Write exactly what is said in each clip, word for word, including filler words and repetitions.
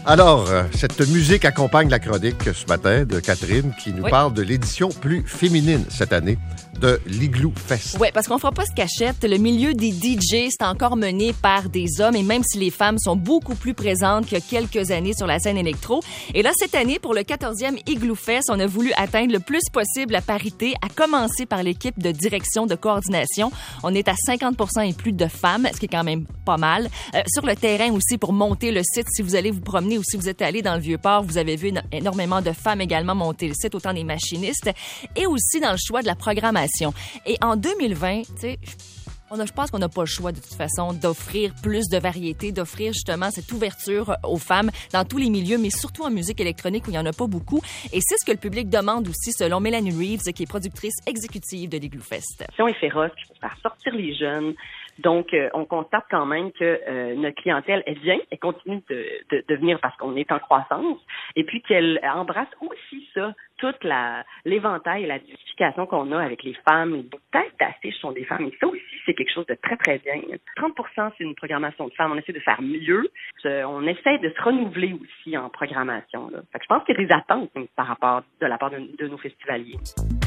Alors, euh, cette musique accompagne la chronique ce matin de Catherine qui nous oui. parle de l'édition plus féminine cette année de l'Igloo Fest. Oui, parce qu'on ne fera pas se cachette. Le milieu des D J, c'est encore mené par des hommes, et même si les femmes sont beaucoup plus présentes qu'il y a quelques années sur la scène électro. Et là, cette année, pour le quatorzième Igloo Fest, on a voulu atteindre le plus possible la parité, à commencer par l'équipe de direction de coordination. On est à cinquante pour cent et plus de femmes, ce qui est quand même pas mal. Euh, sur le terrain aussi, pour monter le site, si vous allez vous promener ou si vous êtes allé dans le Vieux-Port, vous avez vu énormément de femmes également monter le site, autant des machinistes, et aussi dans le choix de la programmation. Et en deux mille vingt, tu sais, on a, je pense qu'on n'a pas le choix de toute façon d'offrir plus de variété, d'offrir justement cette ouverture aux femmes dans tous les milieux, mais surtout en musique électronique où il n'y en a pas beaucoup. Et c'est ce que le public demande aussi, selon Mélanie Reeves, qui est productrice exécutive de l'Igloo Fest. La est féroce, il faut faire sortir les jeunes. Donc, euh, on constate quand même que euh, notre clientèle, elle vient, elle continue de, de, de venir parce qu'on est en croissance, et puis qu'elle embrasse aussi ça, toute la l'éventail et la diversification qu'on a avec les femmes. Les têtes d'affiche sont des femmes, et ça aussi, c'est quelque chose de très, très bien. trente pour cent, c'est une programmation de femmes. On essaie de faire mieux. On essaie de se renouveler aussi en programmation, là. Fait que je pense qu'il y a des attentes par rapport, de la part de, de nos festivaliers.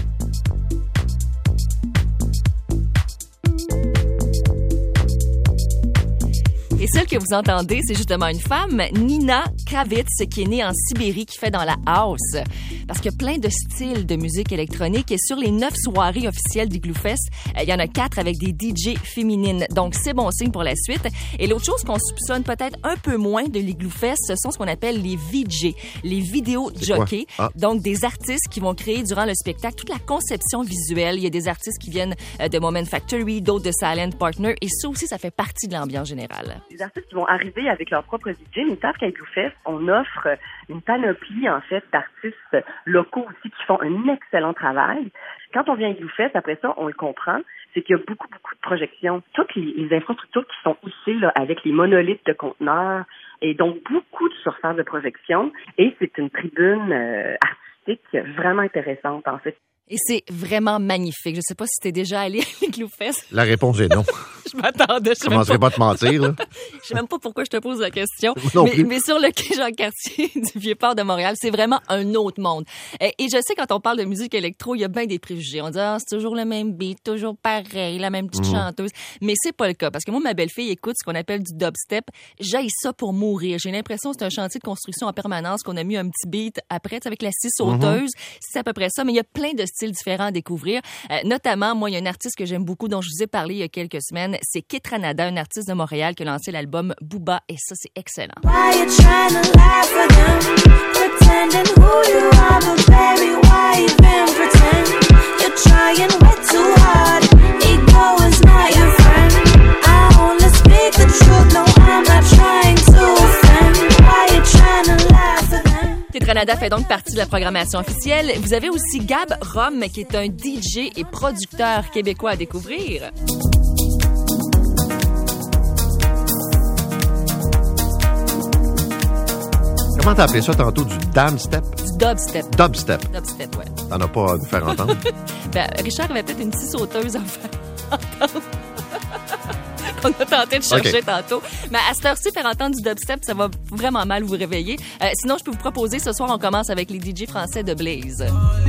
Et celle que vous entendez, c'est justement une femme, Nina Kravitz, qui est née en Sibérie, qui fait dans la house. Parce qu'il y a plein de styles de musique électronique. Et sur les neuf soirées officielles d'Igloo Fest, il y en a quatre avec des D J féminines. Donc, c'est bon signe pour la suite. Et l'autre chose qu'on soupçonne peut-être un peu moins de l'Igloo Fest, ce sont ce qu'on appelle les V J, les vidéos jockeys. Ah. Donc, des artistes qui vont créer durant le spectacle toute la conception visuelle. Il y a des artistes qui viennent de Moment Factory, d'autres de Silent Partner. Et ça aussi, ça fait partie de l'ambiance générale. Les artistes qui vont arriver avec leur propre D J, mais ils savent qu'à Igloo Fest, on offre une panoplie, en fait, d'artistes locaux aussi qui font un excellent travail. Quand on vient à Igloo Fest, après ça, on le comprend, c'est qu'il y a beaucoup, beaucoup de projections. Toutes les, les infrastructures qui sont ici, là, avec les monolithes de conteneurs, et donc beaucoup de surfaces de projection. Et c'est une tribune euh, artistique vraiment intéressante, en fait. Et c'est vraiment magnifique. Je sais pas si t'es déjà allé à l'Igloo Fest. La réponse est non. Je m'attendais. Je ne commencerai pas à te mentir, là. Je sais même pas pourquoi je te pose la question. Non mais, plus. mais sur le quai Jean-Cartier du Vieux-Port de Montréal, c'est vraiment un autre monde. Et, et je sais, quand on parle de musique électro, il y a bien des préjugés. On dit, ah, c'est toujours le même beat, toujours pareil, la même petite mmh. chanteuse. Mais c'est pas le cas. Parce que moi, ma belle-fille écoute ce qu'on appelle du dubstep. J'haïs ça pour mourir. J'ai l'impression que c'est un chantier de construction en permanence, qu'on a mis un petit beat après, avec la scie sauteuse. Mmh. C'est à peu près ça. Mais il y a plein de styles différents à découvrir. Euh, notamment, moi, il y a un artiste que j'aime beaucoup, dont je vous ai parlé il y a quelques semaines. C'est Kit Ranada, un artiste de Montréal qui a lancé l'album Booba. Et ça, c'est excellent. Canada fait donc partie de la programmation officielle. Vous avez aussi Gab Rom, qui est un D J et producteur québécois à découvrir. Comment t'as appelé ça tantôt? Du damstep? Du dubstep. Dubstep. Dubstep, ouais. T'en as pas à nous faire entendre? Ben, Richard avait peut-être une scie sauteuse à me faire entendre. On a tenté de chercher okay. tantôt. Mais à cette heure-ci, faire entendre du dubstep, ça va vraiment mal vous réveiller. Euh, sinon, je peux vous proposer, ce soir, on commence avec les D J français de Blaze.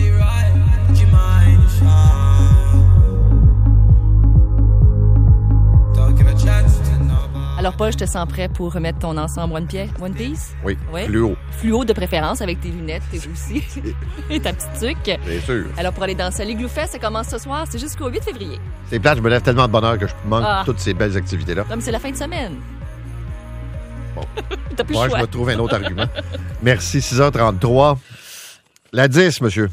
Alors, Paul, je te sens prêt pour remettre ton ensemble One Piece? One Piece? Oui, oui. Fluo. Fluo de préférence, avec tes lunettes, tes aussi. Et ta petite tuque. Bien sûr. Alors, pour aller danser à l'Igloo Fest, ça commence ce soir, c'est jusqu'au huit février. C'est plate, je me lève tellement de bonheur que je manque ah. toutes ces belles activités-là. Non, mais c'est la fin de semaine. Bon. T'as plus Moi, le choix. je me trouve un autre argument. Merci, six heures trente-trois. La dix, monsieur.